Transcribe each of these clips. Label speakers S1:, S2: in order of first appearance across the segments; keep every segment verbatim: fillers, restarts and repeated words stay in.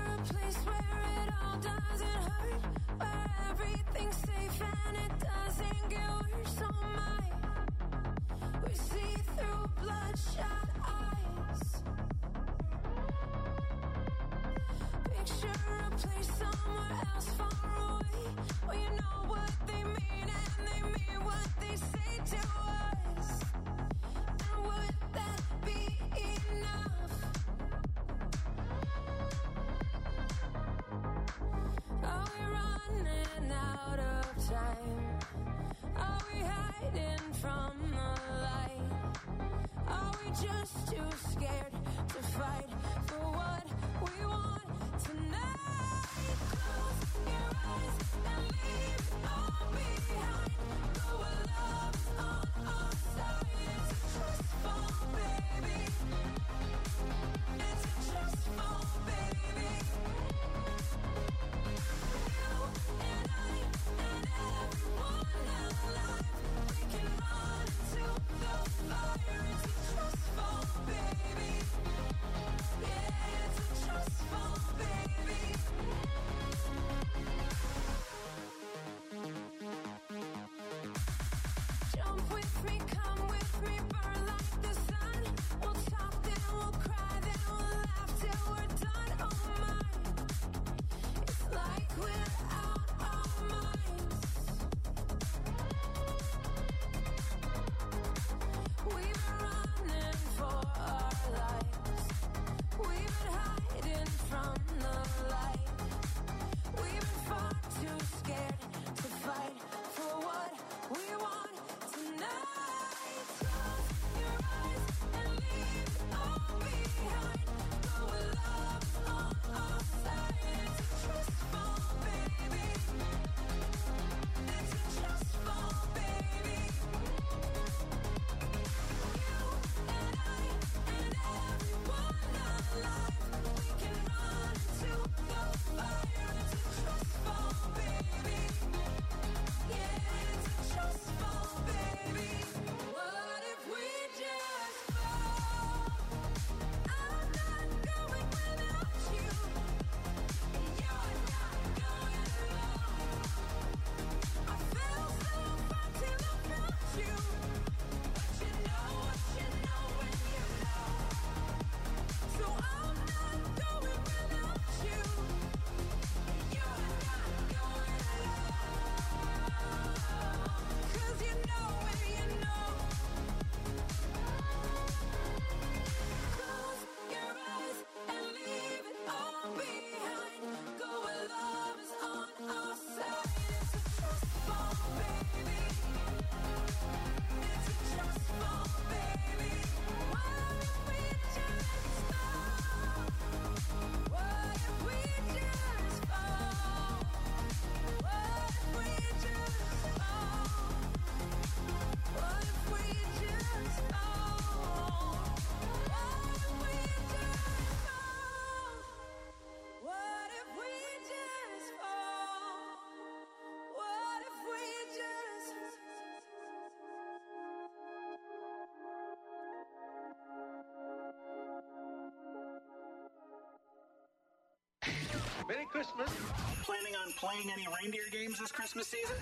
S1: Merry Christmas.
S2: Planning on playing any reindeer games this Christmas season?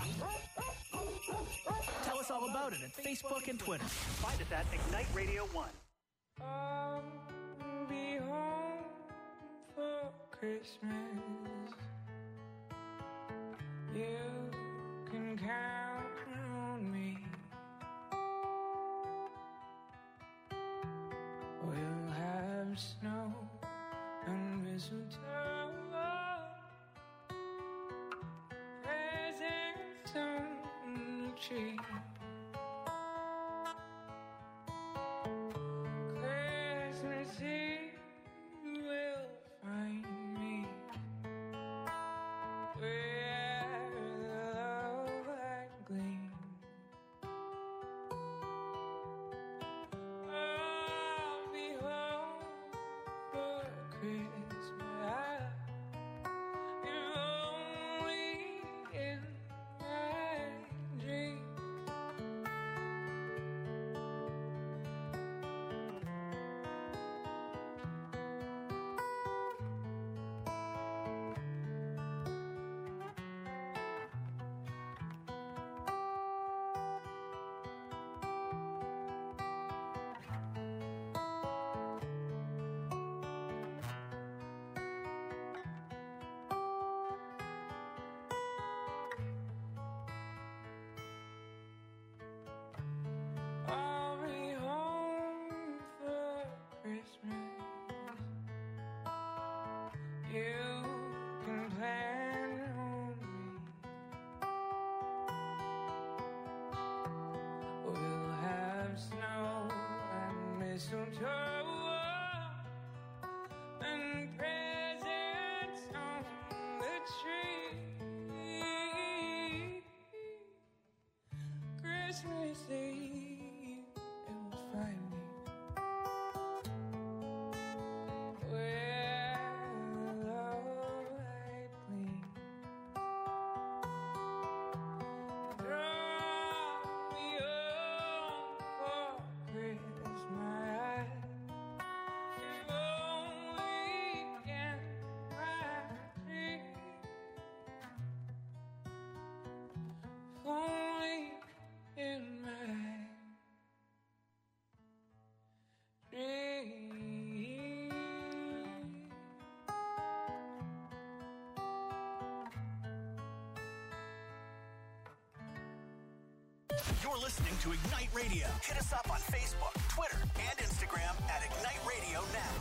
S3: Tell us all about it at Facebook and Twitter.
S4: Find us at Ignite Radio one.
S5: I'll be home for Christmas. You can count on me. We'll have snow and mistletoe, presents on the tree. Christmas Eve will find me where the love light gleams. I'll be home for Christmas, if only in my dreams. tower and presents on the tree. Christmas Eve, it will find me where the love light gleams. Draw me up for Christmas. If only in my dream. If only in my dream.
S2: You're listening to Ignite Radio. Hit us up on Facebook, Twitter, and Instagram at Ignite Radio Now.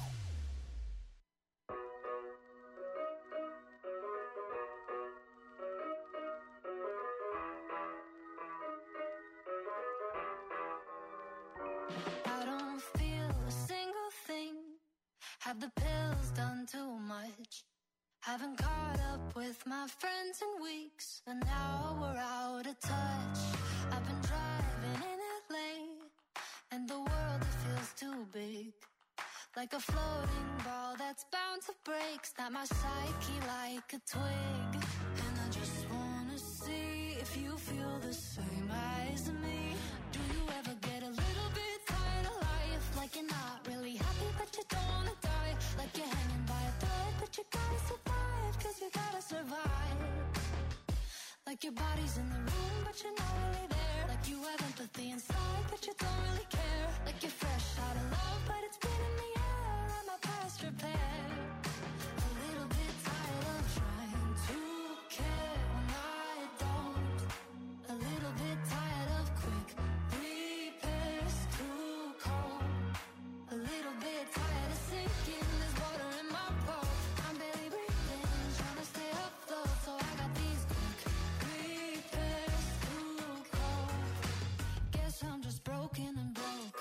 S1: I don't feel a single thing. Have the pills done too much? Haven't caught up with my friends in weeks, and now we're out of touch. I've been driving in L A, and the world, it feels too big. Like a floating ball that's bound to break. Snap my psyche like a twig. And I just wanna see if you feel the same as me. Do you ever get a little bit tired of life? Like you're not really happy, but you don't wanna die. Like you're hanging by a thread, but you gotta survive, cause you gotta survive. Like your body's in the room, but you're not really there. Like you have empathy inside, but you don't really care. Like you're fresh out of love, but it's been in the air, and my past repair. A little bit tired of trying to care when I don't. A little bit tired of quick repairs, too cold. A little bit tired of sinking, there's water in my boat. I'm barely breathing, trying to stay afloat, so I got these quick repairs, too cold. Guess I'm just broken and broke.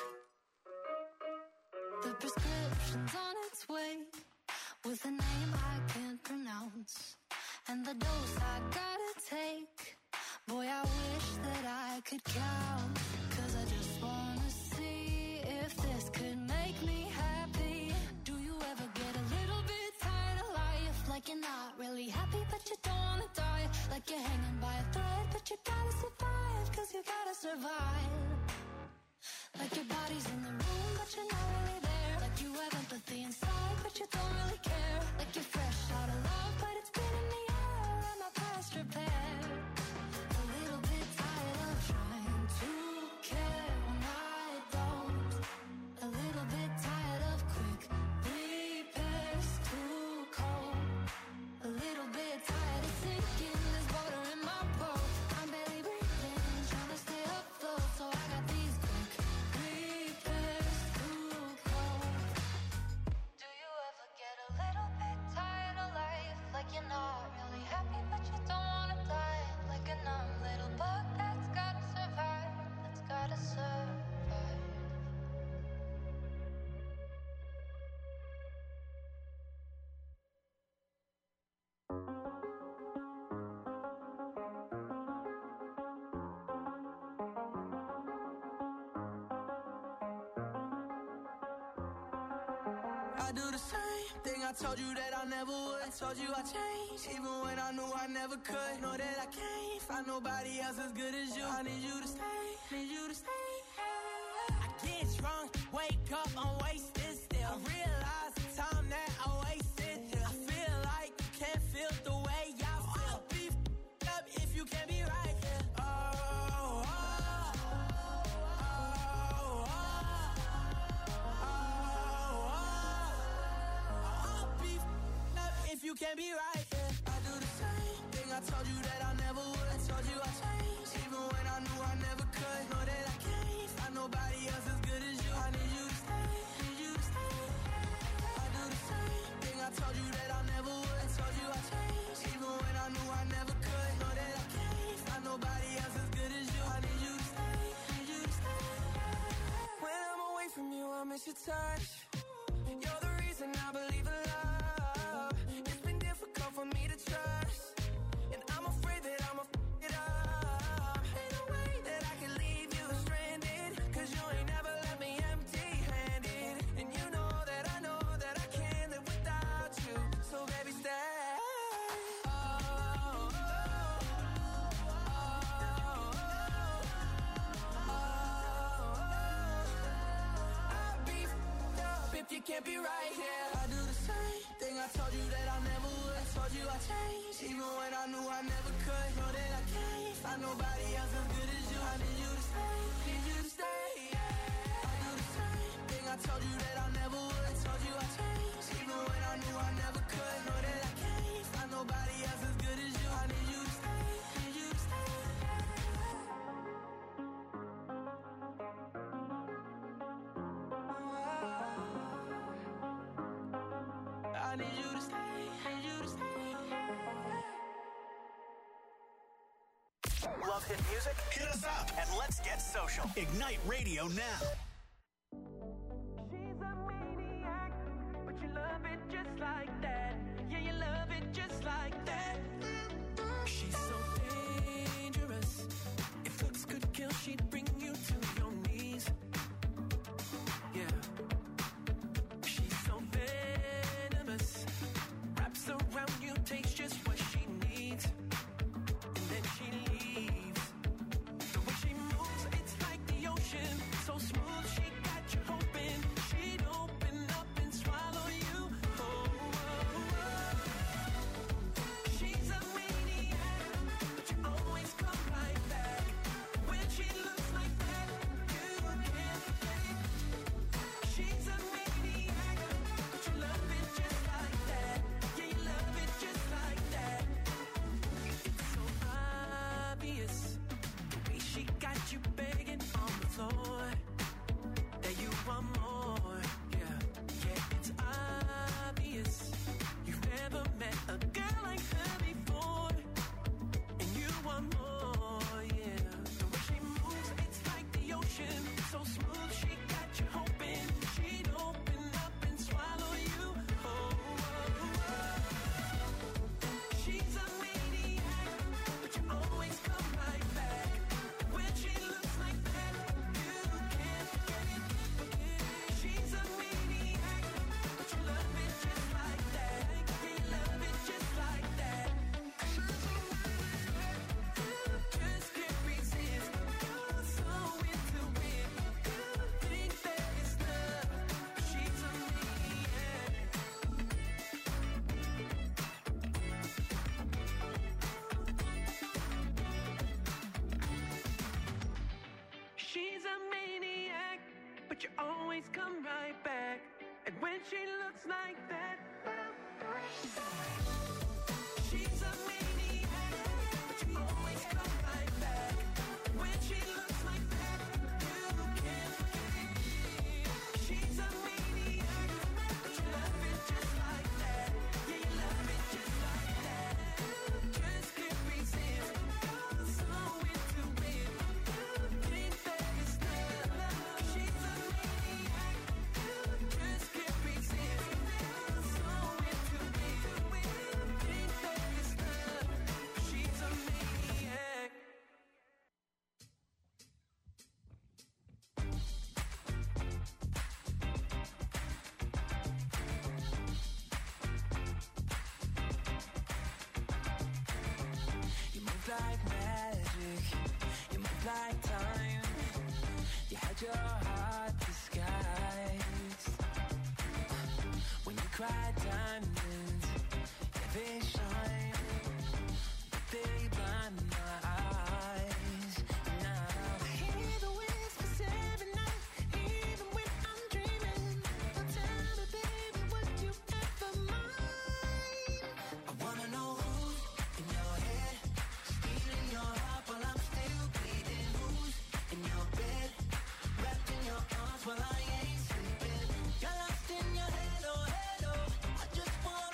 S1: The prescription's on its way, with a name I can't pronounce, and the dose I gotta take. Boy, I wish that I could count, cause I just wanna see if this could make me happy. Do you ever get a little bit tired of life? Like you're not really happy, but you don't wanna die. Like you're hanging by a thread, but you gotta survive, cause you gotta survive. Like your body's in the room, but you're not really there. Like you have empathy inside, but you don't really care. Like you're fresh out of love, but it's been in the air, and my past repair. A little bit tired of trying to care when I don't. A little bit tired of quick repairs, too cold. A little bit tired of sinking, there's water in my boat. I'm barely breathing, trying to stay afloat, so I got these quick repairs, too cold. Do you ever get a little bit tired of life? Like you're not really happy, but you don't wanna die. Like a numb little bug that's gotta survive, that's gotta survive.
S6: I do the same thing I told you that I never would. I told you I changed, even when I knew I never could. Know that I can't find nobody else as good as you. I need you to stay, need you to stay. I get drunk, wake up, I'm wasted still. I realize the time that I wasted here. I feel like you can't feel the way I feel. I'll be f***ed up if you can't be right here. Oh, oh, oh, oh, oh, oh. I'll be f***ed up if you can't be right here. I do the same thing I told you that I never would. I told you I changed, even when I knew I never could. Know that I can't find nobody else as good as you. I need you to stay, need you to stay. I do the same thing I told you that I never would. I told you I changed, even when I knew I never could. Know that I can't find nobody else as good as you. I need you to stay, need you to stay. When I'm away from you, I miss your touch. touch. You're the reason I believe in love. It's been difficult for me to trust, and I'm afraid that I'ma f it up. Ain't no way that I can leave you stranded, cause you ain't never left me empty-handed. And you know that I know that I can't live without you. So baby, stay. You can't be right here. I do the same thing I told you that I never would. I told you I changed, even when I knew I never could. Know that I can't find nobody else as good as you. I need you to stay, need you to stay. Yeah. I do the same thing I told you that I never would. I told you I changed, even when I knew I never could. Know that I can't find nobody else as good as you. I need you to stay, need you to stay. I need you to stay, need you to stay.
S2: Love hit music? Hit us up and let's get social. Ignite Radio now.
S6: She's a maniac, but you love it just like that. Yeah, you love it just like that. She's so dangerous. If looks could kill, she'd bring you to your knees. Yeah. She's so venomous. Wraps around you, takes just what she needs. And then she leaves. The way she moves, it's like the ocean. So smooth, she got you hoping she'd open up and swallow you. Oh, oh, oh. She's a maniac, but you always come right back. When she looks like that, you can't forget it. She's a maniac, but you love it just like that. Yeah, you love it just like that. It's so obvious, the way she got you begging on the floor, that you want more. Yeah, yeah, it's obvious. You've never met a girl like her before, and you want more. Yeah, the way she moves, it's like the ocean. So smooth, she got you hoping she'd open up and swallow you. Oh, oh, oh. She's a maniac, but you always come right back. When she looks like that, you can't forget it. She's a maniac, but you love it just like that. Yeah, you love it just like that. Just can't resist. You're so into it. You think that it's love, but she's a maniac. She's a maniac, but you always come right back. And when she looks like that, she's a maniac, but you always come right back. When she looks like that, you can't forget it. She's a maniac, but you love it just like that. Yeah, you love it just like that. Just can't resist. You're so into it. You think that it's love. She's a maniac. Just can't resist. You're so into it. You think that it's love. She's a maniac. You move like magic, you move like time. You had your heart disguised. When you cry diamonds, yeah, they shine, but they blind my eyes. Now I hear the whispers every night, even when I'm dreaming. Now tell me, baby, would you ever mind? I wanna know who's in your head, stealing your heart while I'm still bleeding. Who's in your bed, wrapped in your arms while I ain't sleeping. You're lost in your head, oh, head, oh. I just wanna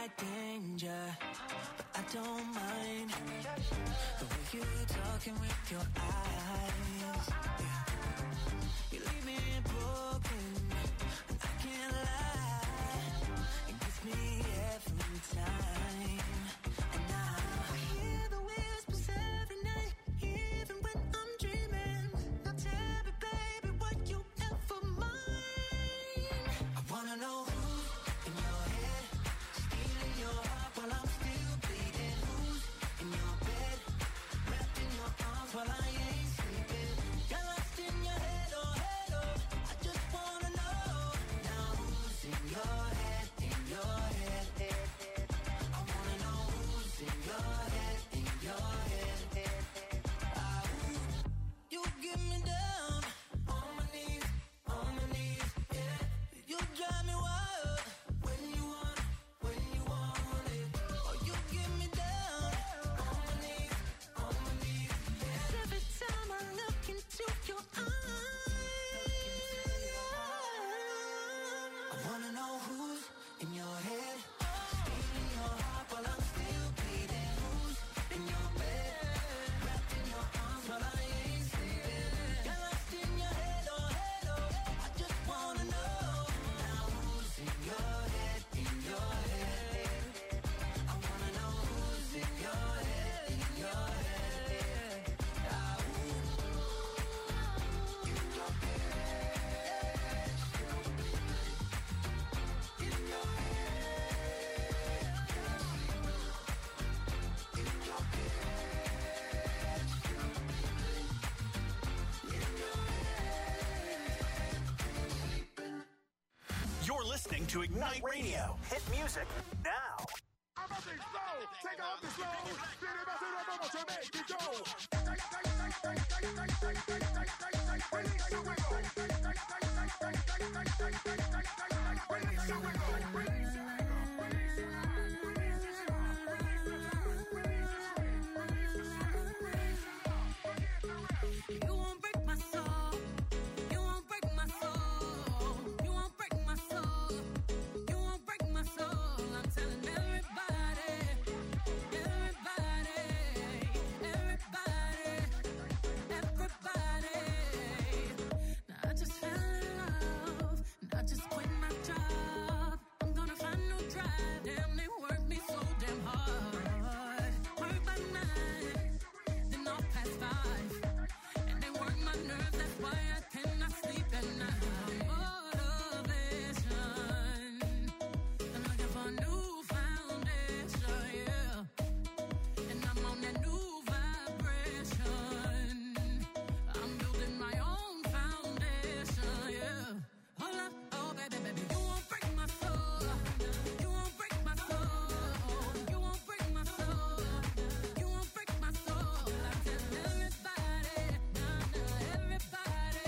S6: like danger, but I don't mind the way you talking with your eyes. Yeah. You leave me broken, and I can't lie. It gets me every time. And now I hear the whispers every night, even when I'm dreaming. Now tell me, baby, what you ever mind. I wanna know who's in your head, stealing your heart while I'm still bleeding. Who's in your bed, wrapped in your arms while I ain't sleeping. You're lost in your head, oh head, oh. I just wanna know now who's in your head, in your head, head, head. I wanna know who's in your head, in your head, head, head. Ah, you get me down on my knees, on my knees, yeah. You drive me wild when you want, when you want it. Oh, you get me down on my knees, on my knees, yeah. Every time I look into your eyes, I wanna know who's in your head, stealing your heart while I'm still bleeding. Who's in your bed, wrapped in your arms while I ain't sleeping. You're lost in your head, oh head, oh. I just wanna know now who's in your head, in your head. I wanna know who's in your head, in your head. Ah, ooh. In your head, in your
S2: You're listening to Ignite Radio. Hit music now.
S7: Take off the slow. To make it go. Release the wiggle. Release the wiggle.
S6: You won't break my soul. You won't break my soul. You won't break my soul. You won't break my soul. I'm telling everybody, everybody, everybody, everybody. Now I just fell in love, and I just quit my job. I'm gonna find no drive. Damn, they work me so damn hard. Work by nine, then off past five. And they work my nerves, that's why I cannot sleep at night. Motivation, I'm looking for a new foundation, yeah. And I'm on that new vibration. I'm building my own foundation, yeah. Hold up, oh baby, baby, you won't break my soul. You won't break my soul. You won't break my soul. You won't break my soul. I tell everybody, nah, nah, everybody,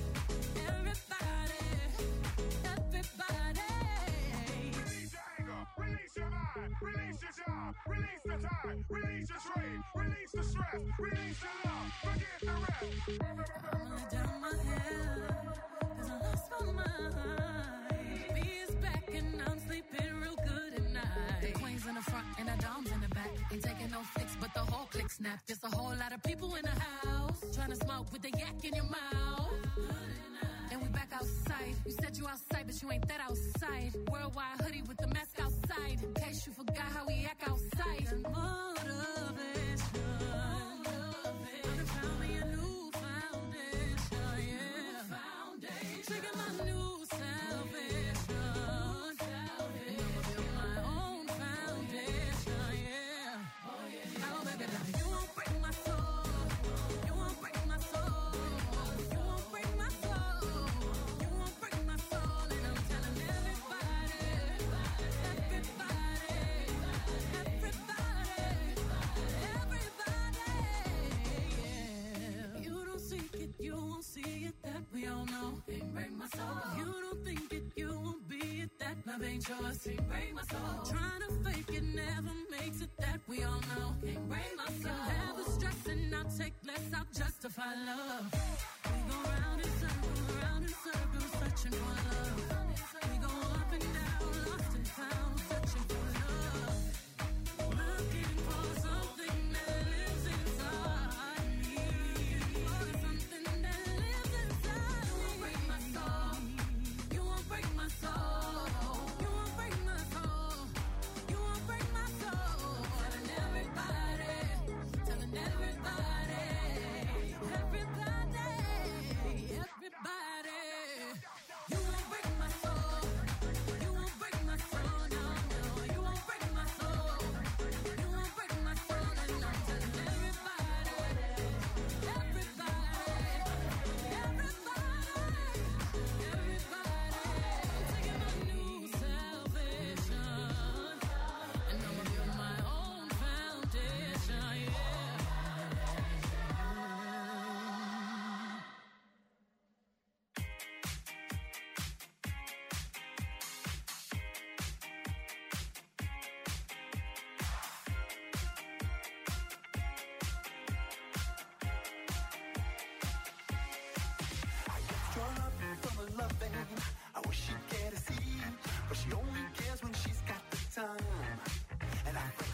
S6: everybody, everybody.
S7: Release your anger. Release your mind. Release your job. Release the time. Release your strain. Release the stress. Release your love. Forget the rest.
S6: I'ma lay down my head, 'cause I lost my mind. B is back and I'm sleeping real good at night. The queen's in the front and the dom's in the back. Ain't taking no flicks, but the whole click snap. Just a whole lot of people in the house, trying to smoke with the yak in your mouth. And we back outside. You said you outside, but you ain't that outside. Worldwide hoodie with the mask outside, in case you forgot how we act outside. Motivation. I done found me a new foundation, yeah. Trigger my new salvation. And I'ma build my own foundation, yeah. Oh, baby, baby, you won't break my soul. You won't break my soul. You won't break my soul. You won't break my soul. And I'm telling everybody, everybody, everybody, everybody, yeah. You don't seek it, you won't see it, that we all know. Can't break my soul. You don't think it, you won't be it, that love ain't yours. Can't break my soul. Trying to fake it never makes it, that we all know. Can't break my soul. Have the stress and I'll take less, I'll justify love. We go round in circles, round in circles, searching for love. We go up and down, lost and found, searching for love.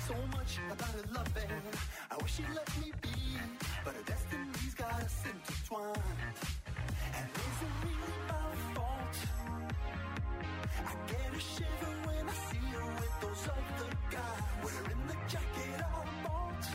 S6: so much about her loving. I wish she'd let me be, but her destiny's got us intertwined. And is it really my fault? I get a shiver when I see her with those other guys, wearing the jacket I bought.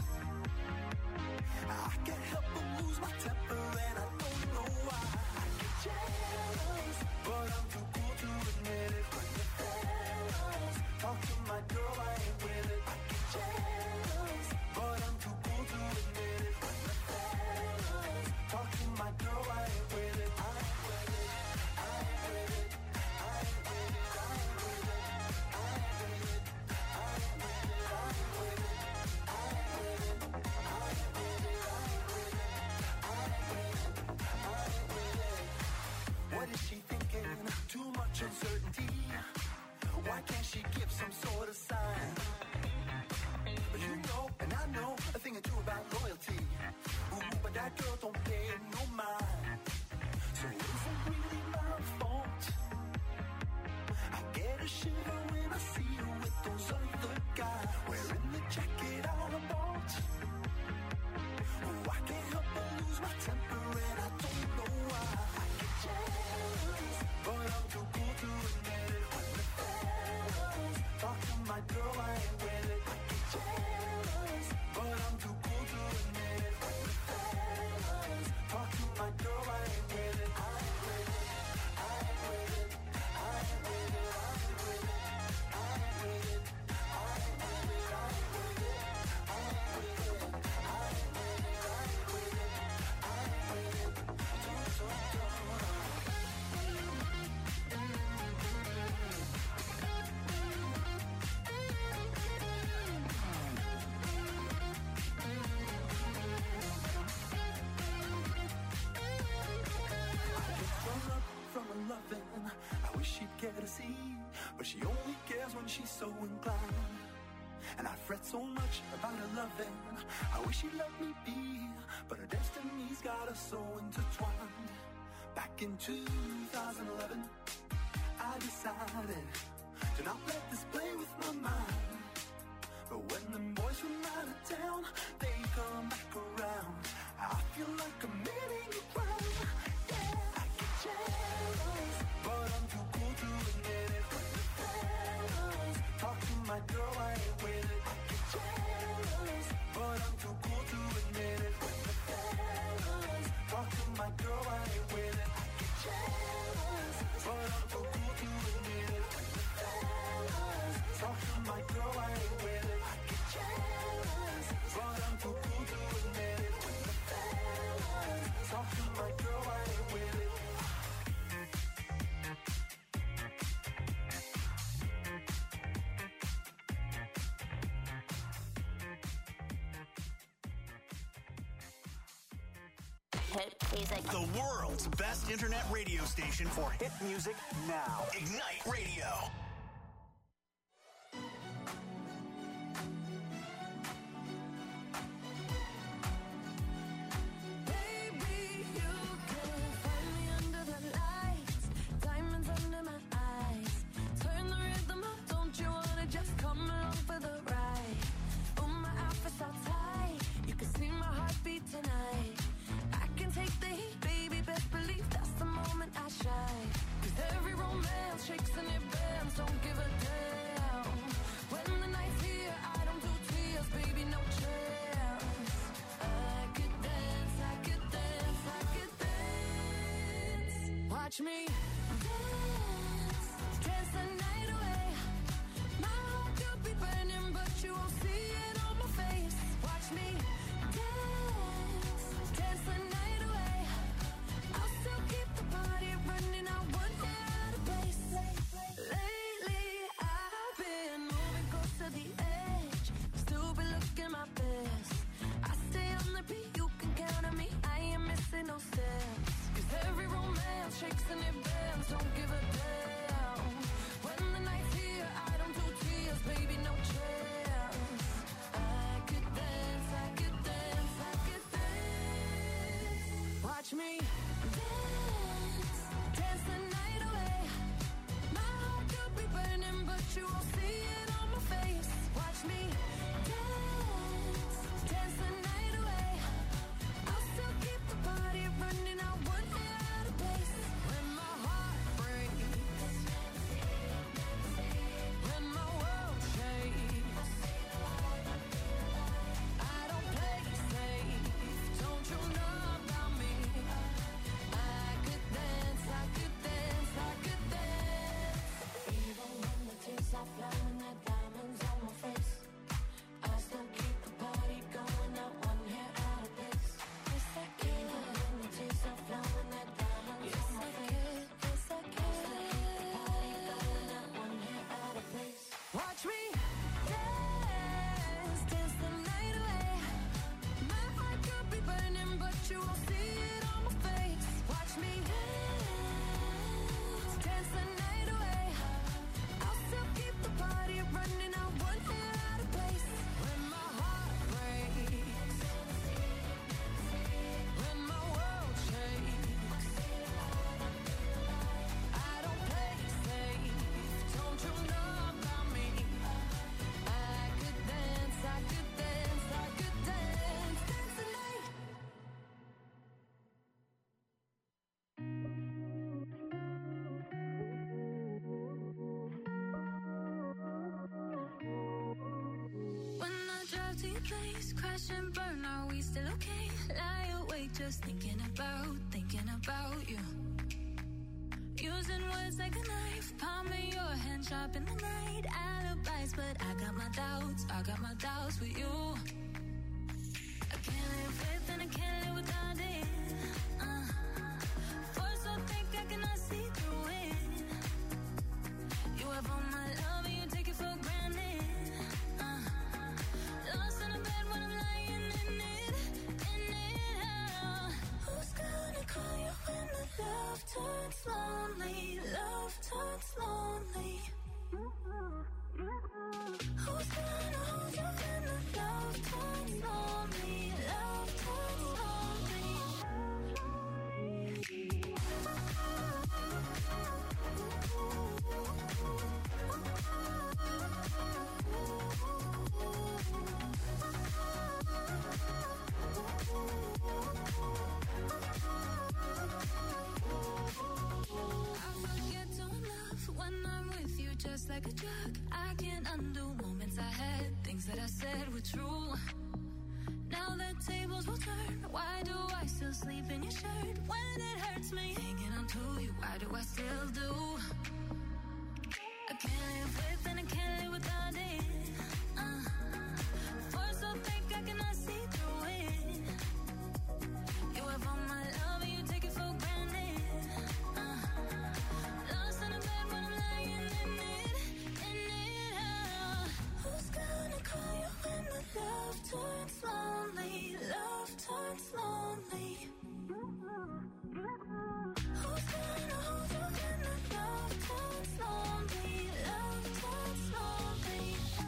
S6: I can't help but lose my temper and I don't know why. I get jealous, but I'm too cool to admit it. When the fellas talk to my girl, I ain't with it. I get jealous, but I'm too cool to admit it. When the fellas talk to my girl, I ain't with it. I ain't with it. I ain't with it. I ain't with it. I ain't with it. I ain't with it. I ain't with it. I ain't with it. I ain't with it. I ain't with it. I ain't with it. I ain't with it. I ain't with it. What is she thinking? Too much uncertainty. Why can't she give some sort of sign? You know, and I know a thing or two about loyalty. Ooh, but that girl don't pay no mind. So is it really my fault? I get a shiver when I see her with those other guys, wearing the jacket I bought. Oh, I can't help but lose my temper and I don't know why. I get jealous, but I'm too cool to admit it. When the fellas talk to my girl, I ain't with it. I get jealous, but I'm too cool to admit it. When the fellas talk to my girl, I ain't with it. I ain't with it. I ain't with it. I ain't with it. I ain't with it. I ain't with it. I ain't with it. I ain't with it. I ain't with it. I ain't with it. I ain't with it. I ain't with it. Don't, don't, don't. From her loving, I wish she'd care to see, but she only cares when she's so inclined. And I fret so much about her loving, I wish she'd let me be, but her destiny's got us so intertwined. Back in two thousand eleven, I decided to not let this play with my mind. But when them boys from out of town, they come back around, I feel like I'm committing a crime. Yeah, I get jealous, but I'm too cool to admit it. When the fellas talk to my girl, I ain't with it. I get jealous, but I'm too cool to admit it. When the fellas talk to my girl, I ain't with it. I get jealous, but I'm too cool to admit it. When the fellas talk to my girl, I ain't with it. I get jealous, but I'm too cool to admit it. When the fellas talk to my girl, I ain't with it.
S8: Hit music.
S2: The world's best internet radio station for hit music now. Ignite Radio.
S1: Baby, you can find me under the lights, diamonds under my eyes. Turn the rhythm up, don't you wanna just come along for the ride? Oh, my outfit's all tight, you can see my heartbeat tonight. I can take the heat, baby, best believe that's the moment I shine. 'Cause every romance shakes and it bends, don't give a damn. When the night's here, I don't do tears, baby, no chance. I could dance, I could dance, I could dance. Watch me dance, dance the night away. My heart could be burning, but you won't see it on my face. Watch me dance, dance the night away. I'll still keep the party running, I won't get out of place. Lately, I've been moving close to the edge, still be looking my best. I stay on the beat, you can count on me, I ain't missing no steps. 'Cause every romance shakes and it bends, don't give a damn. When the night's here, I don't do tears, baby, no chance. I could dance, I could dance, I could dance. Watch me dance, dance the night away. My heart could be burning, but you won't see it on my face. Watch me empty place, crash and burn, are we still okay? Lie awake just thinking about, thinking about you. Using words like a knife, palm of your hand sharp in the night. Alibis, but I got my doubts, I got my doubts with you. I can't live with and I can't live without it. uh. Force so thick I cannot see through it. You have all my love and you take it for granted. uh. Lost in a bed when I'm lying in it, in it. uh. Who's gonna call you when the love turns lonely? Love turns lonely. Who's gonna hold you when the love turns lonely? Love turns lonely. I forget to love when I'm with you, just like a drug. I can't undo moments I had, things that I said were true. Now the tables will turn. Why do I still sleep in your shirt when it hurts me? Hanging on to you, why do I still do? I can't live with and I can't live without it. uh. Force so thick I cannot see through it. You have all my love and you take it for granted. uh. Lost in a bed when I'm lying in it, in it. uh. Who's gonna call you when the love turns lonely? Love turns lonely. Who's gonna hold you when the love turns lonely? Love turns lonely.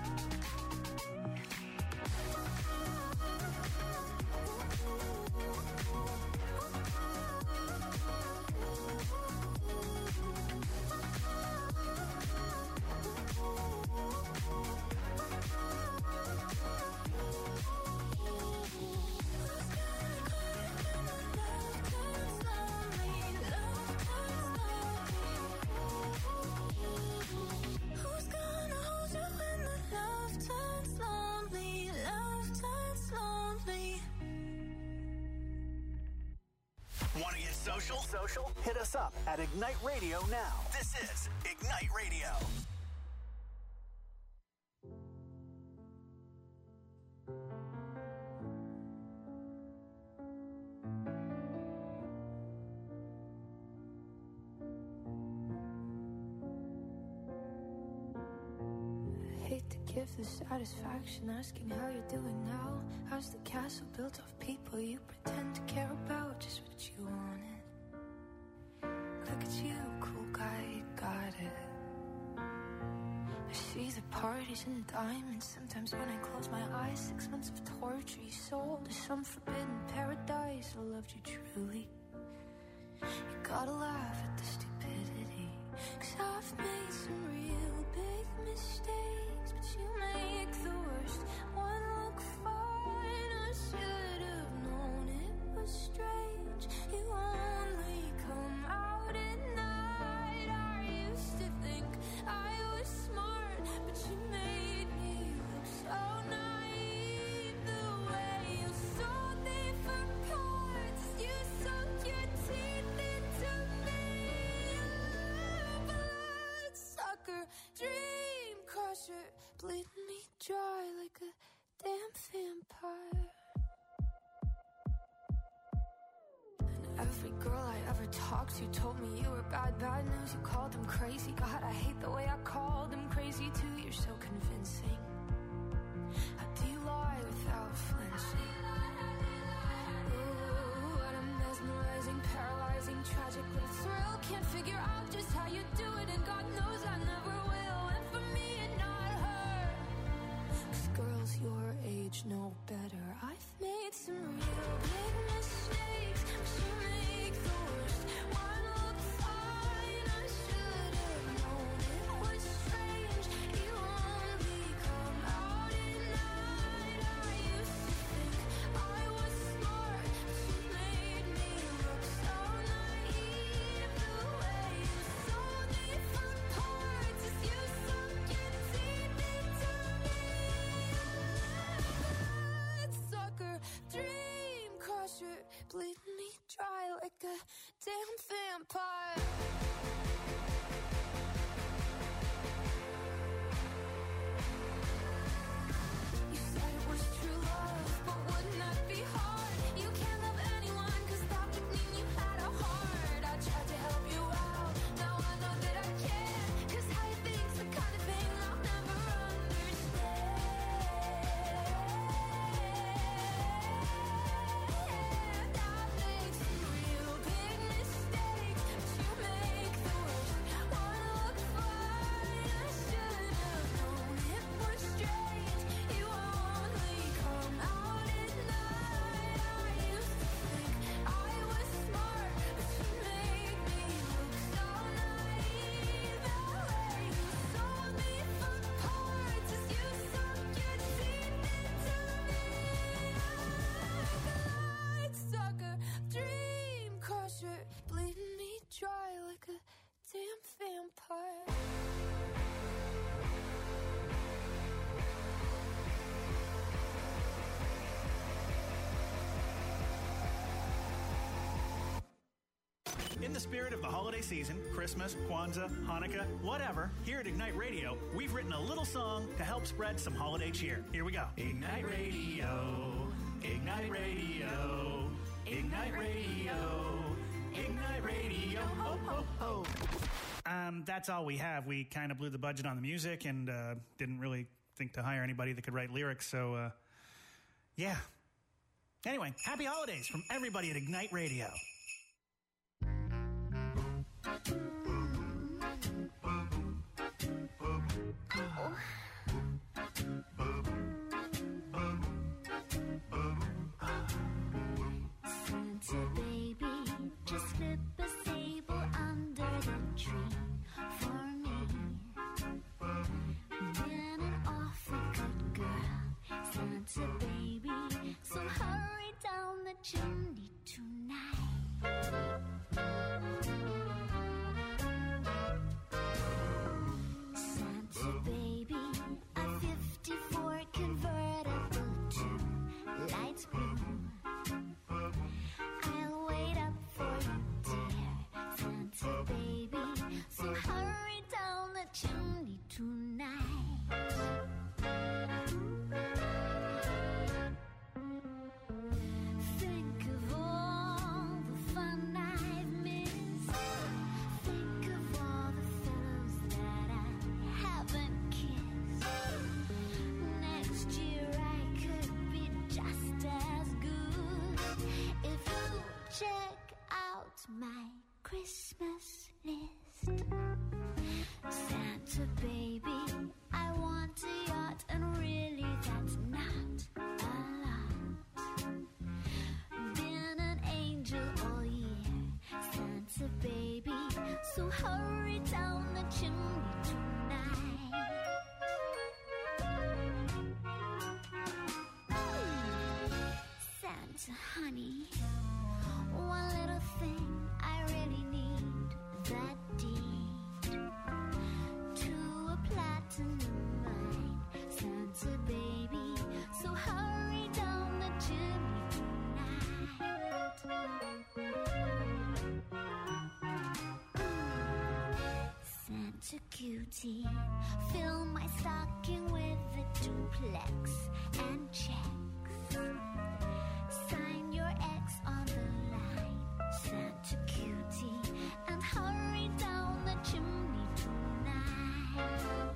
S1: Who's gonna hold you when the love turns lonely? Love turns lonely.
S2: Want to get social? Social? Hit us up at Ignite Radio now. This is Ignite Radio.
S5: Hate to give the satisfaction asking how you're doing now. How's the castle built of people you pretend to care about? Just what you wanted. Look at you, cool guy, you got it. I see the parties and diamonds. Sometimes when I close my eyes, six months of torture you sold to some forbidden paradise. I loved you truly. You gotta laugh at the stupidity, 'cause I've made some real big mistakes, but you make the worst one look fine. I should have known it was strange. You only come out at night. I used to think I was smart, but you made me look so naive. The way you sold me for parts, you sunk your teeth into me. Bloodsucker, dream crusher, bleeding me dry like a damn vampire. And every girl I ever talked to told me you were bad, bad news. You called them crazy. God, I hate the way I called them crazy too. You're so convincing. How do you lie without flinching? Ooh, what a mesmerizing, paralyzing, tragic little thrill. Can't figure out just how you do it, and God knows I never will. And for me and not her, 'cause girls your age know better. I've made some real big mistakes, but you make the worst one look fine. I should have known it was strange. You only come out at night. I used to think I was smart, but you made me look so naive. The way you sold me for parts is you sunk your teeth into me. bleed me dry like a damn vampire. You said it was true love, but wouldn't that be hard? You can't love anyone, cause that would mean you had a heart. I tried to help you out, now I know that I can't, cause how you think's the kind of thing I'll never understand. I've made some real big mistakes, but you make the worst one look fine. I should have known it was strange. You only come out at night. I used to think I was smart, but you made me look so naive. The way you sold me for parts as you sunk your teeth into me. Light sucker, dream crusher, bleeding me dry like a damn vampire.
S3: In the spirit of the holiday season, Christmas, Kwanzaa, Hanukkah, whatever, here at Ignite Radio, we've written a little song to help spread some holiday cheer. Here we go. Ignite Radio, Ignite Radio, Ignite Radio, Ignite Radio, ho, ho, ho. Um, that's all we have. We kind of blew the budget on the music and uh, didn't really think to hire anybody that could write lyrics, so, uh, yeah. Anyway, happy holidays from everybody at Ignite Radio.
S1: Santa baby, just slip a sable under the tree for me. Been an awful good girl, Santa baby, so hurry down the chimney tonight. Santa baby, a fifty-four convertible to light blue. I'll wait up for you, dear Santa baby, so hurry down the chimney tonight. Think of all the fun I've missed. Think of all the fellows that I haven't kissed. Next year I could be just as good if you check out my Christmas list. Santa baby, I want a yacht, and really that's not a lot. Been an angel all year, Santa baby, so hurry down the chimney tonight. Santa honey, one little thing I really need, that deed to a platinum mine, Santa baby, so hurry down the chimney tonight. Santa cutie, fill my stocking with a duplex and checks. Sign your ex on the line, Santa cutie, and hurry down the chimney tonight.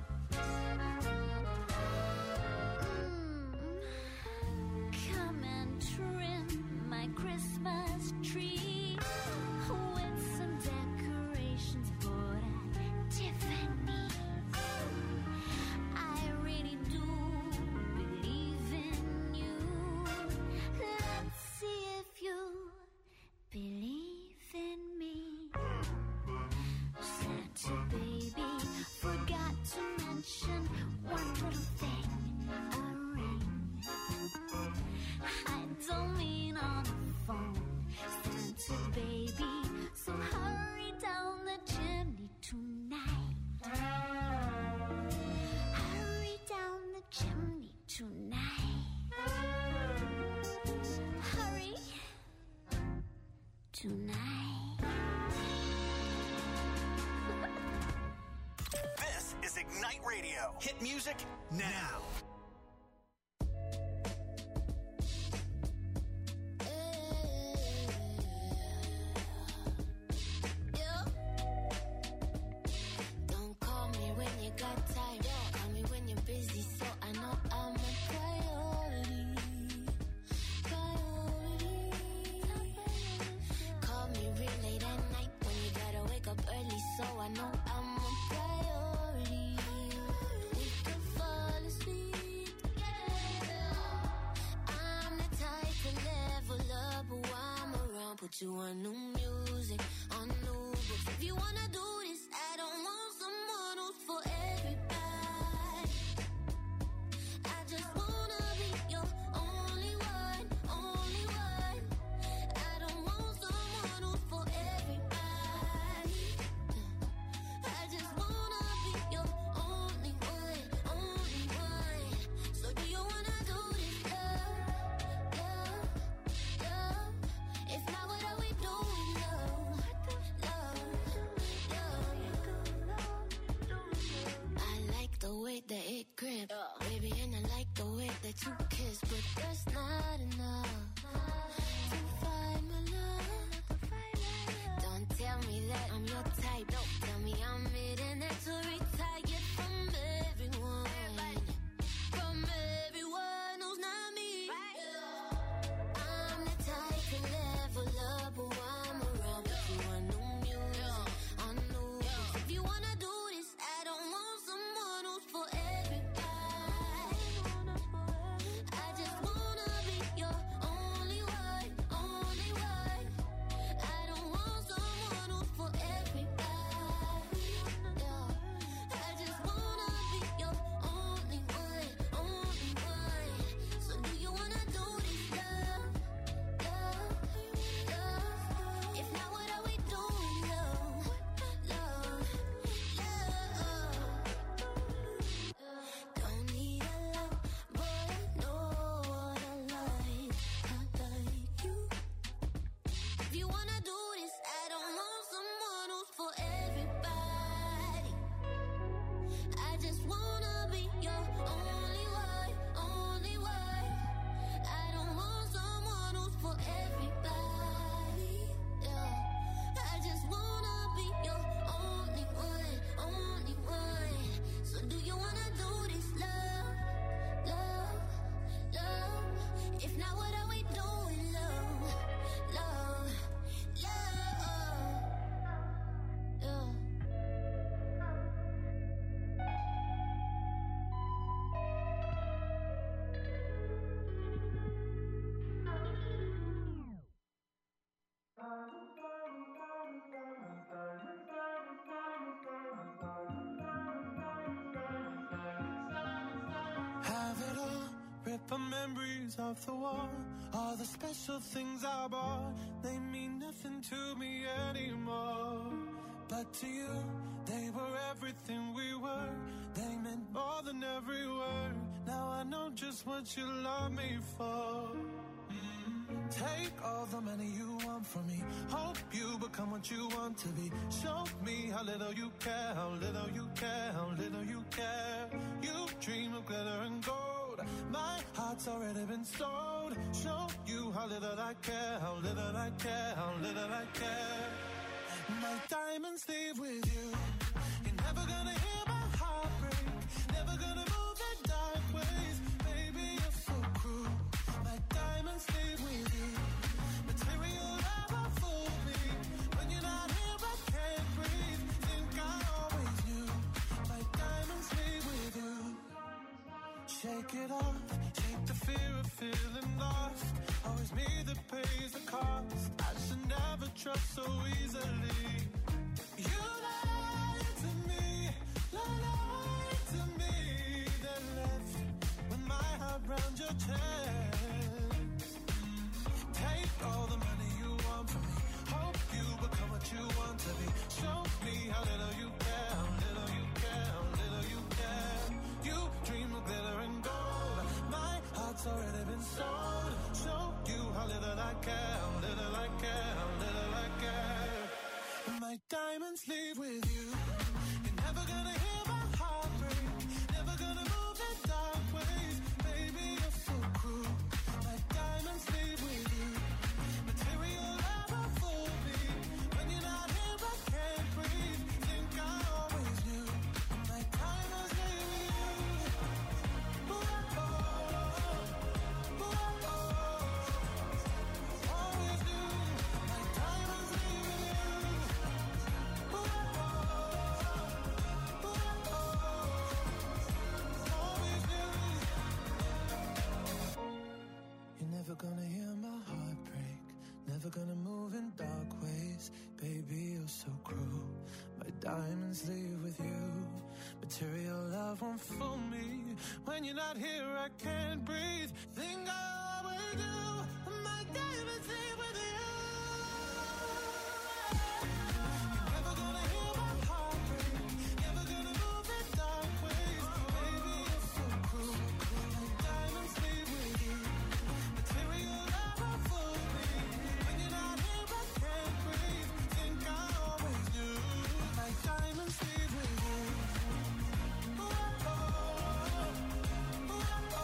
S1: Mm. Come and trim my Christmas tree with some decorations bought at Tiffany's. I really do believe in you. Let's see if you believe in me. Santa baby, forgot to mention one little thing, a ring. I don't mean on the phone, Santa baby, so hurry down the chimney tonight. Hurry down the chimney tonight. Hurry.
S8: tonight.
S2: This is Ignite Radio. Hit music now.
S5: Don't call me when you got time. Call me when you're busy, so I know I'm a priority. Priority. Call me real late at night when you gotta wake up early, so I know I'm a priority. We can fall asleep together. I'm the type to level up while I'm around. Put you on new music, on new books. If you wanna do this, I don't want someone who's for everybody. I just wanna be your only one, only one. I don't want someone who's for everybody. I just wanna be your only one, only one. So do you wanna do this, love, love, love? If not, what are we doing, love, love, love? I like the way that it grip, baby, and I like the way that you kiss, but that's not enough to find my love. Don't tell me that I'm your type. Don't tell me I'm it and that to retire from everyone, from everyone who's not me. I'm the type to level up while I'm around. Put you on new music, on new books. If you wanna do this, I don't want someone who's for everybody. I just wanna be your only one, only one. I don't want someone who's for everybody. Yeah. I just wanna be your only one, only one. So do you wanna do this, love, love, love? If not, what are we doing, love, love, love? Don't need a lot, but I know what I like. I like you. If you wanna do this, I don't want someone who's for everybody. I just wanna be your only one, only one. I don't want someone who's for everybody. Yeah. I just wanna be your only one, only one. So do you wanna do this, love, love, love? If not, what are we doing, love, love, love? Yeah.
S6: Have it all, rip the memories of the war. All the special things I bought, they mean nothing to me anymore. But to you, they were everything we were. They meant more than every word. Now I know just what you love me for. Mm. Take all the money you want from me. Hope you become what you want to be. Show me how little you care, how little you care, how little you care. You dream of glitter and gold. My heart's already been sold. Show you how little I care, how little I care, how little I care. My diamonds leave with you. You're never gonna hear my heart break. Never gonna move the dark ways. Baby, you're so cruel. My diamonds leave with you. Material never fooled me. When you're not here, I can't breathe. Think I always knew. My diamonds leave with you. Shake it off. Shake the fear of feeling lost. Always me that pays the cost. I should never trust so easily. You lied to me, lied to me. Then left with my heart round your chest. Take all the money you want from me. Hope you become what you want to be. Show me how little you care, how little you care, how little you care. You dream of glitter and gold. My heart's already been sold. Show you how little I care, how little I care, how little I
S9: diamonds leave with you. You're never gonna hear my heart break, never gonna move in dark ways. Baby, you're so cruel. My diamonds leave with you. Material never fool me. When you're not here, I can't breathe. Think I always knew. My diamonds leave with you. Ooh, oh, ooh, oh, always knew. My diamonds leave with you. Ooh, oh, ooh, oh, always knew. You're never gonna hear my heart break, never gonna move in dark ways. Baby, you're so cruel. My diamonds leave with you. Material love won't fool me. When you're not here, I can't breathe. Think I always do. My diamonds leave with you. You're never gonna hear my heart break, never gonna move in dark ways. Baby, you're so cruel. My diamonds leave with you. Material love won't fool me. When you're not here, I can't breathe. Think I always knew. My diamonds leave with you. Ooh, oh, ooh, oh,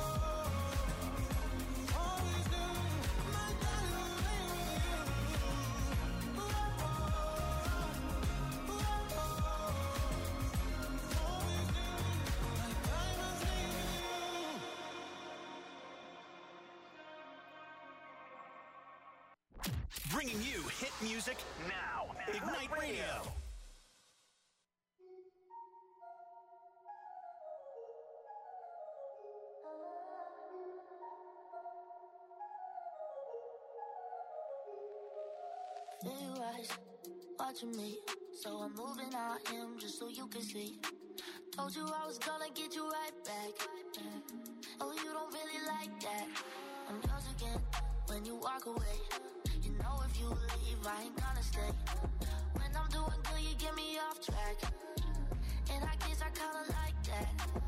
S9: always knew. My diamonds leave with you. Ooh, oh, ooh, oh, always knew. My diamonds leave with you.
S2: Bringing you hit music now. Ignite Radio.
S10: There you rise, watching me. So I'm moving out him just so you can see. Told you I was gonna get you right back. Oh, you don't really like that. I'm yours again when you walk away. You know if you leave, I ain't gonna stay. When I'm doing good, you get me off track. And I guess I kinda like that.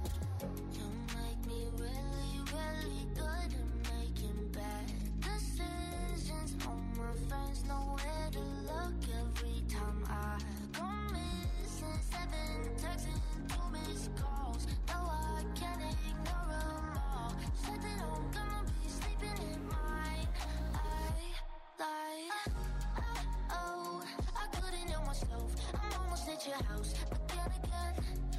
S10: You make me really, really good at making bad decisions. All my friends know where to look every time I go missing. Seven texts and two missed calls. No, I can't ignore them all. Said that I'm gonna be sleeping in mine. I lied. Oh, I couldn't help myself. I'm almost at your house. Again, again.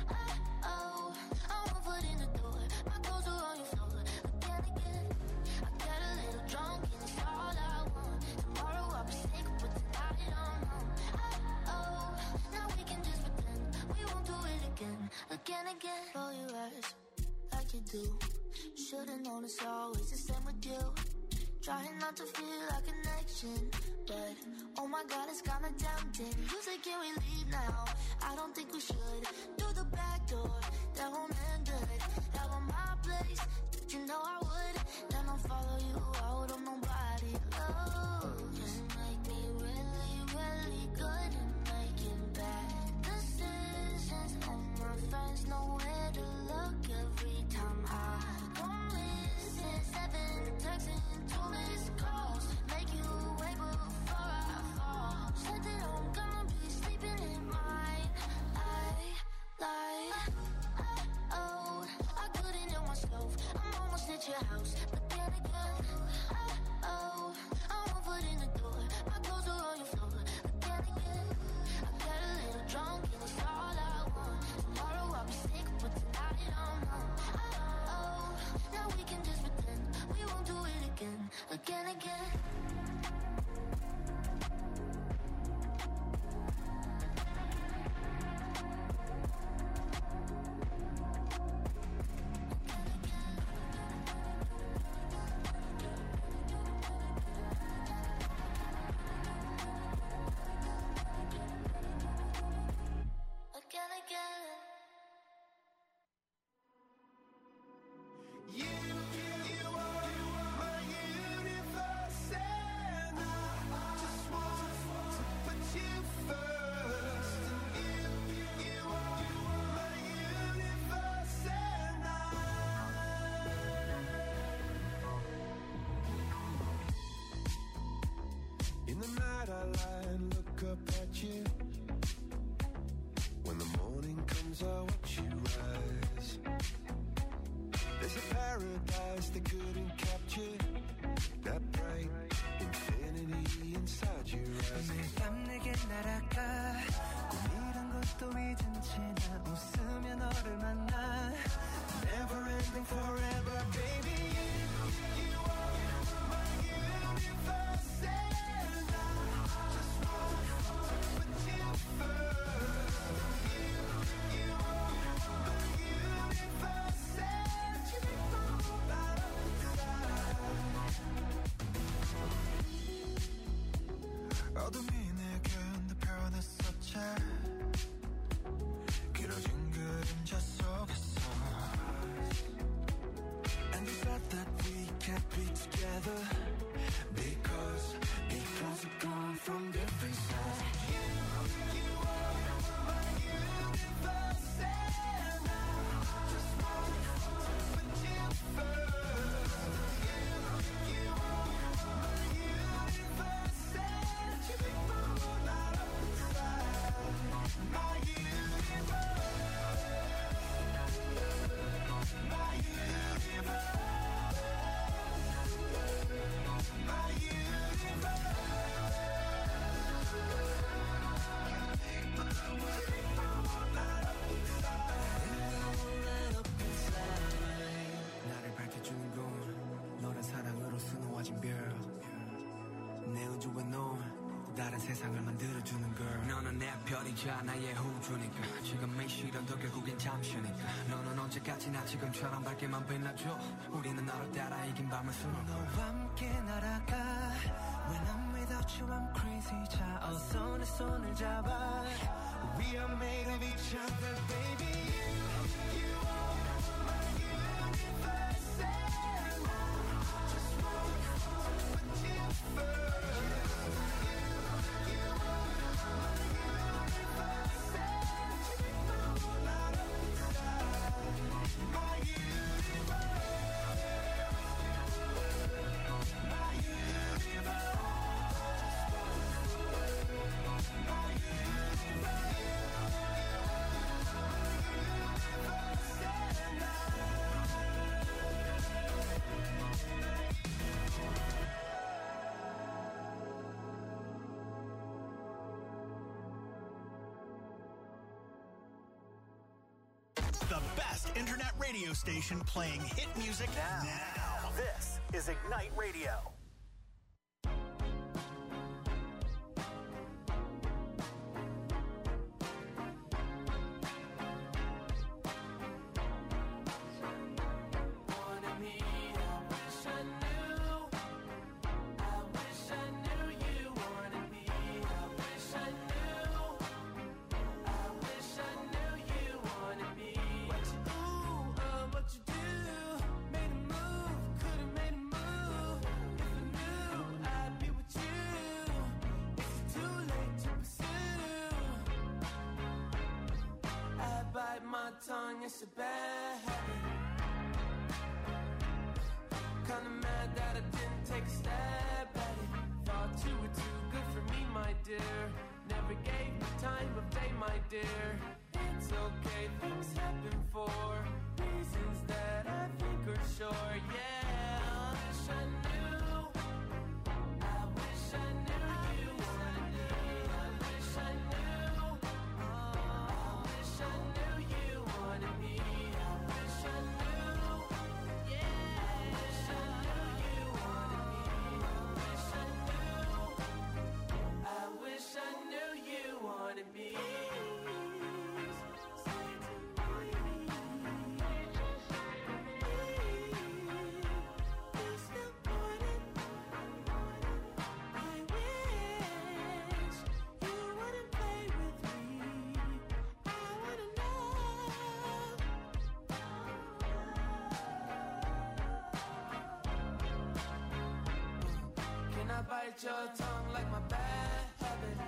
S10: Oh, I won't put in the door. My clothes are on your floor. Again, again. I got a little drunk and it's all I want. Tomorrow I'll be sick, but tonight I'm home. Oh, now we can just pretend we won't do it again. Again, again. Roll your eyes like you do. Should've known it's always the same with you. Trying not to feel a connection, but oh my god, it's kinda tempting. You say, can we leave now? I don't think we should. Through the back door, that won't end good. Out on my place, you know I would. Then I'll follow you out on nobody. Oh, you make me really, really good at making bad decisions. All my friends know where to look every time I go missing. Seven texts and two missed calls. Make you wait before I fall. Said that I'm gonna be sleeping in mine. I lied. Oh, I couldn't help myself. I'm almost at your house. But then again, oh, I won't put in the door. My clothes are on your floor. But then again, I got a little drunk and it's all I want. Tomorrow I'll be sick, but tonight I'm home. Oh, now we can just pretend we won't do it again. Again, again. Again, again.
S9: You, you are my universe, and I just want to put you first. And you, you are my universe, and I. In the night I lie and look up at you.
S6: together, because because we've gone from different sides. You, you are my universe, and I just want to put you first. You, you are my universe, and you make my world light up inside. My universe, my universe. 나를 밝혀주는 건 너란 사랑으로 수놓아진 별. 내 우주에 넌 다른 세상을 만들어주는 girl. 너는 내 별이자 나의 우주니까. 지금 이 시련도 결국엔 잠시니까. 너는 언제까지나 지금처럼 밝게만 빛나줘. 우리는 너를 따라 이긴 밤을 수놓고 너와 함께 날아가. When I'm without you I'm crazy. 자 어서 내 손을 잡아. We are made of each other, baby. You, you are my universe, and I just want to put you first. You, you are my universe, and you make my world light up inside. My universe, my universe.
S3: The best internet radio station playing hit music now. now.
S2: This is Ignite Radio.
S6: Tongue, it's a bad habit. Kinda mad that I didn't take a stab at it. Thought you were too good for me, my dear. Never gave me time of day, my dear. It's okay, things happen for reasons that I think are sure. Yeah, I wish I knew. I wish I knew you were me. I wish I knew. I wish I knew you wanted me. I wish I knew. Yeah, I wish I knew you wanted me. I wish I knew. I wish I knew you wanted me. Bite your tongue like my bad habit.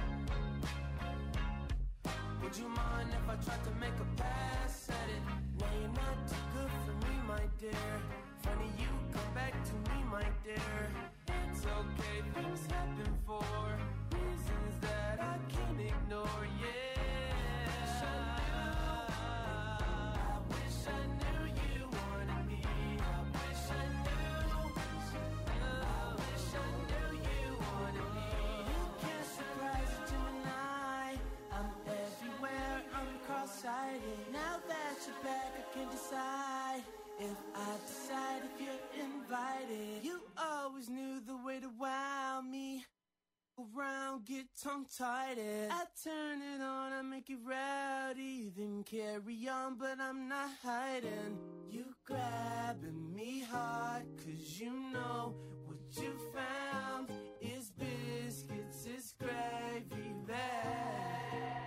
S6: Would you mind if I tried to make a pass at it? Now you're not too good for me, my dear. Funny you come back to me, my dear. It's okay, things happen for reasons that I can't ignore, yeah. I wish I knew you wanted me. I wish I knew. I wish I knew you wanted me. You can't surprise a Gemini. I'm everywhere, I'm cross-sighted. Now that you're back, I can decide if I decide if you're invited. You always knew the way to wow me. Around, get tongue-tied. I turn it on, I make it rowdy. Then carry on, but I'm not hiding. You grabbing me hard, cause you know what you found is biscuits, is gravy there.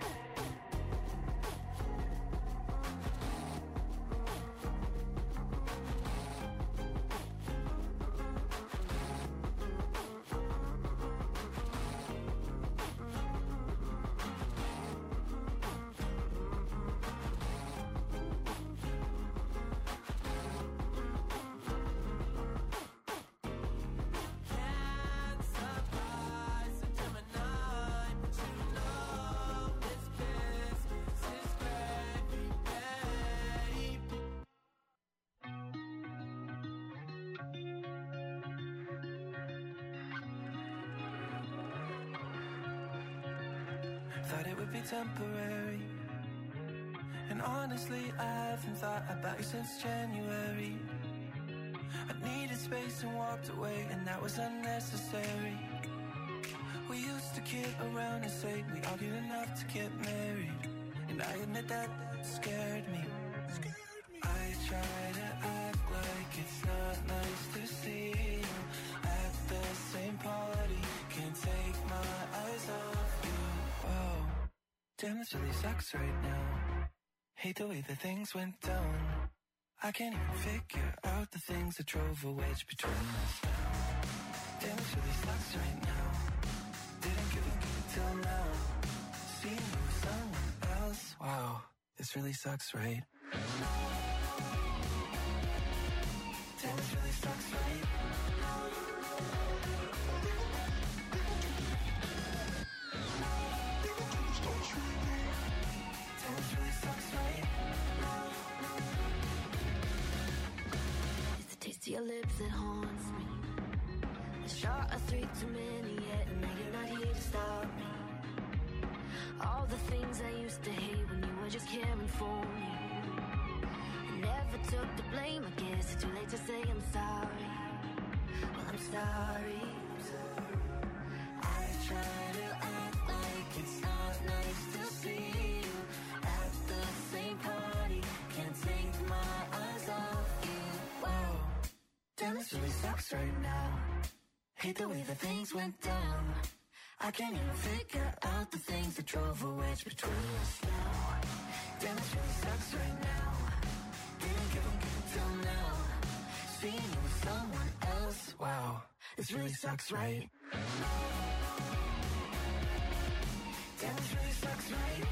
S6: thought it would be temporary. And honestly, I haven't thought about you since January. I needed space and walked away, and that was unnecessary. We used to kid around and say we argued enough to get married, and I admit that scared me. I try to act like it's not nice to see you at the same party. Can't take my eyes off you. Whoa, damn, this really sucks right now. Hate the way that things went down. I can't even figure out the things that drove a wedge between us now. Damn, this really sucks right now. Didn't give a fuck till now. Seeing you with someone else. Wow, this really sucks, right? Damn, this really sucks, right? Damn, this really sucks, right?
S10: It's the taste of your lips that haunts me. A shot of three too many yet, and now you're not here to stop me. All the things I used to hate when you were just caring for me. I never took the blame, I guess it's too late to say I'm sorry. Well, I'm sorry.
S6: I try to act like it's not nice to see you at the same party. Can't take my eyes off you. Wow, damn, this really sucks right now. Hate the way that things went down. I can't even figure out the things that drove a wedge between us now. Damn, this really sucks right now. Didn't give a fuck till now. Seeing you with someone else. Wow, this really sucks, right? Damn, this really sucks, right?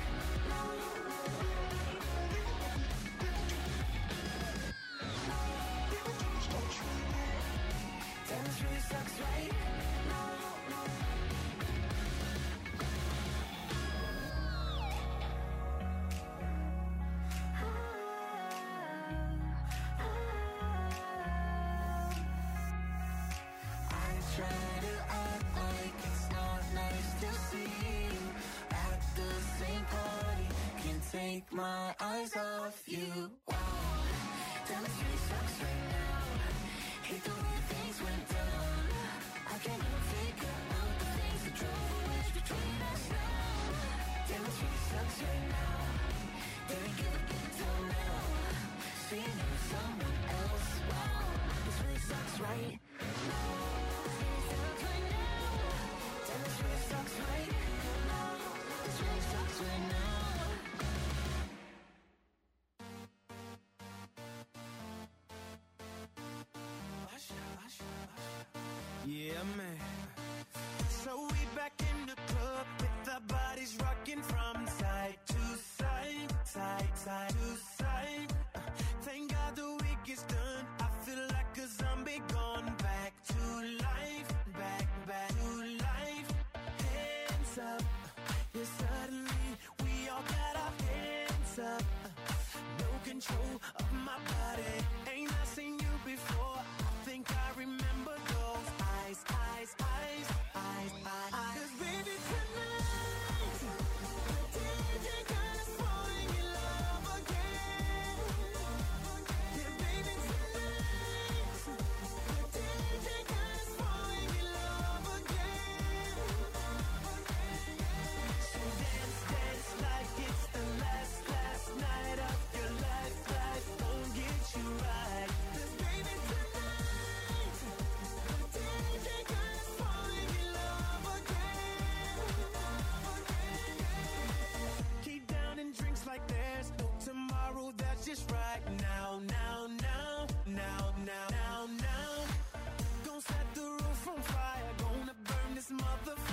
S6: Damn, this really sucks, right? Take my eyes off you. Wow, damn, this really sucks right now. Hate the way things went down. I can't even figure out the things that drove a wedge between us now. Damn, this really sucks right now. Didn't give a fuck till now. Seeing you with someone else. Wow, this really sucks, right? Damn, this really sucks right now. This really sucks right now.
S9: Yeah, man. So we back in the club with our bodies rocking from side to side, side, side to side. Uh, thank God the week is done. I feel like a zombie gone back to life, back, back to life. Hands up, yeah, suddenly we all got our hands up. Uh, no control of my body. Ain't I seen you before? I think I remember those eyes, eyes, eyes, eyes, eyes. 'Cause baby tonight, the D J got us falling in love again. Yeah, baby tonight, the D J got us falling in love again. So dance, dance like it's the last, last night of your life. Life won't get you right. 'Cause baby tonight, the D J got us falling in love again. Keep downing drinks like there's no tomorrow. That's just right now, now, now, now, now, now, now. Gonna set the roof on fire. Gonna burn this motherfucker